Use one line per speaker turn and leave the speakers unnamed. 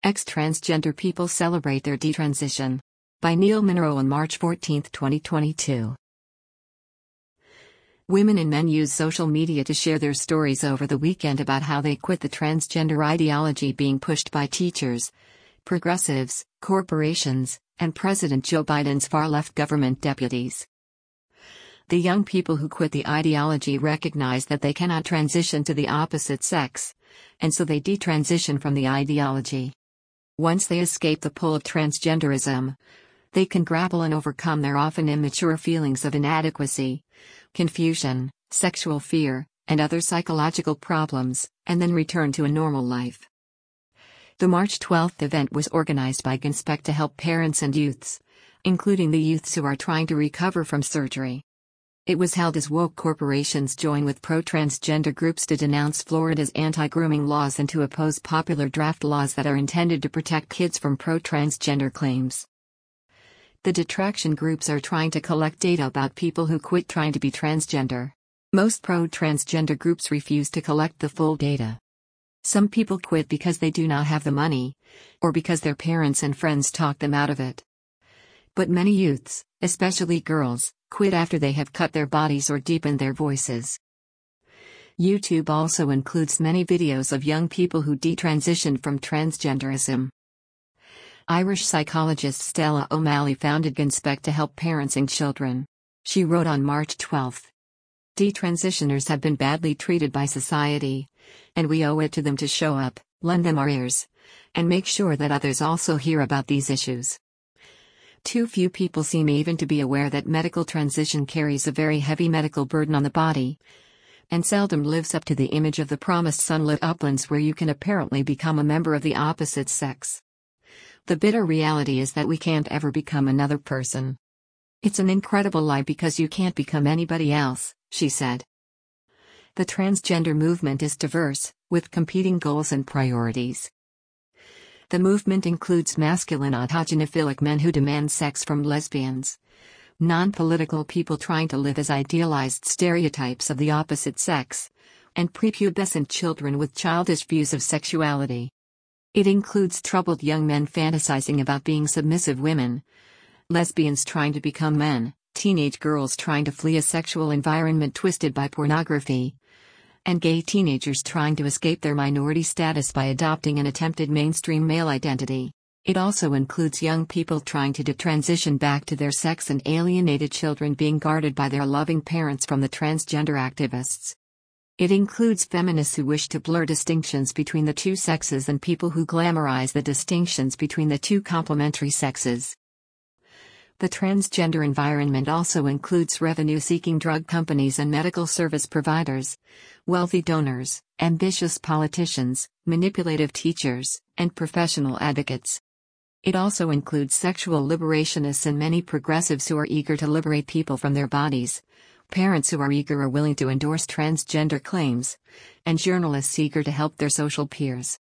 Ex-transgender people celebrate their detransition. By Neil Monroe on March 14, 2022. Women and men use social media to share their stories over the weekend about how they quit the transgender ideology being pushed by teachers, progressives, corporations, and President Joe Biden's far-left government deputies. The young people who quit the ideology recognize that they cannot transition to the opposite sex, and so they detransition from the ideology. Once they escape the pull of transgenderism, they can grapple and overcome their often immature feelings of inadequacy, confusion, sexual fear, and other psychological problems, and then return to a normal life. The March 12th event was organized by GINSPEC to help parents and youths, including the youths who are trying to recover from surgery. It was held as woke corporations join with pro-transgender groups to denounce Florida's anti-grooming laws and to oppose popular draft laws that are intended to protect kids from pro-transgender claims. The detraction groups are trying to collect data about people who quit trying to be transgender. Most pro-transgender groups refuse to collect the full data. Some people quit because they do not have the money, or because their parents and friends talk them out of it. But many youths, especially girls, quit after they have cut their bodies or deepened their voices. YouTube also includes many videos of young people who detransitioned from transgenderism. Irish psychologist Stella O'Malley founded GINSPEC to help parents and children. She wrote on March 12, "Detransitioners have been badly treated by society, and we owe it to them to show up, lend them our ears, and make sure that others also hear about these issues. Too few people seem even to be aware that medical transition carries a very heavy medical burden on the body, and seldom lives up to the image of the promised sunlit uplands where you can apparently become a member of the opposite sex. The bitter reality is that we can't ever become another person. It's an incredible lie because you can't become anybody else," she said. The transgender movement is diverse, with competing goals and priorities. The movement includes masculine autogynephilic men who demand sex from lesbians, non-political people trying to live as idealized stereotypes of the opposite sex, and prepubescent children with childish views of sexuality. It includes troubled young men fantasizing about being submissive women, lesbians trying to become men, teenage girls trying to flee a sexual environment twisted by pornography, and gay teenagers trying to escape their minority status by adopting an attempted mainstream male identity. It also includes young people trying to detransition back to their sex and alienated children being guarded by their loving parents from the transgender activists. It includes feminists who wish to blur distinctions between the two sexes and people who glamorize the distinctions between the two complementary sexes. The transgender environment also includes revenue-seeking drug companies and medical service providers, wealthy donors, ambitious politicians, manipulative teachers, and professional advocates. It also includes sexual liberationists and many progressives who are eager to liberate people from their bodies, parents who are eager or willing to endorse transgender claims, and journalists eager to help their social peers.